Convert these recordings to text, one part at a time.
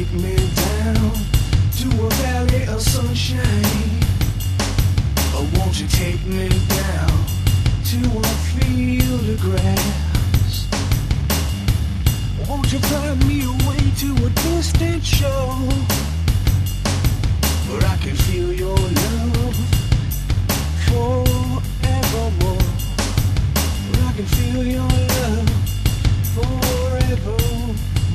take me down to a valley of sunshine? Or won't you take me down to a field of grass? Won't you fly me away to a distant shore where I can feel your love forevermore? Where I can feel your love forevermore.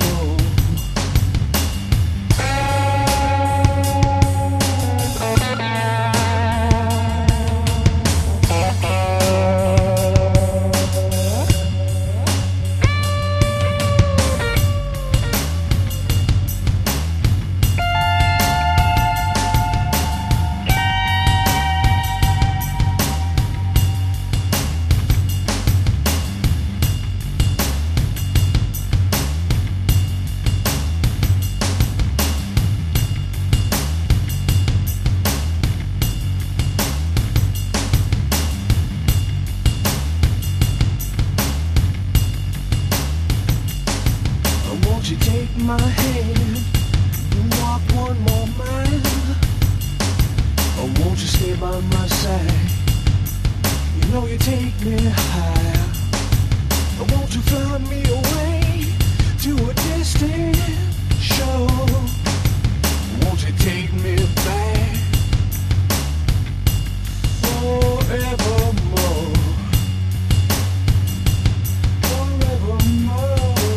Won't you take my hand and walk one more mile? Or won't you stay by my side? You know you take me higher. Or won't you fly me away to a distant shore? Won't you take me back forevermore? Forevermore.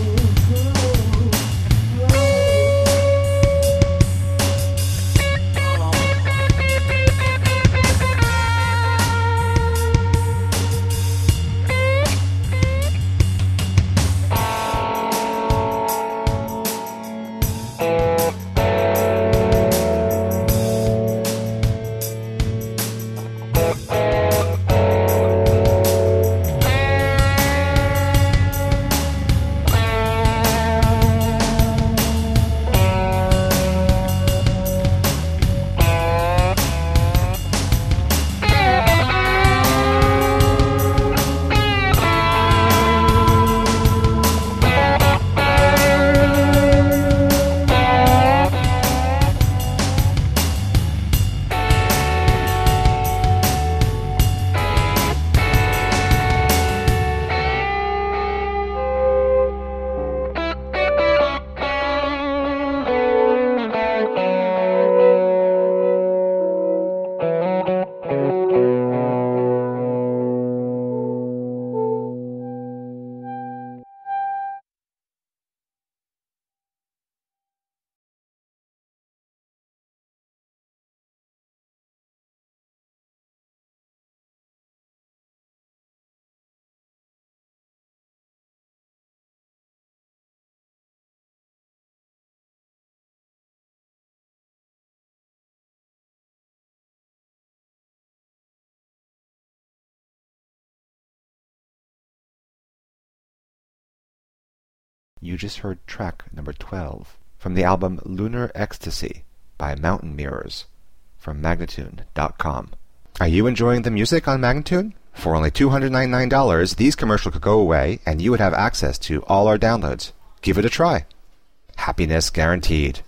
You just heard track number 12 from the album Lunar Ecstasy by Mountain Mirrors from Magnatune.com. Are you enjoying the music on Magnatune? For only $299, these commercials could go away and you would have access to all our downloads. Give it a try. Happiness guaranteed.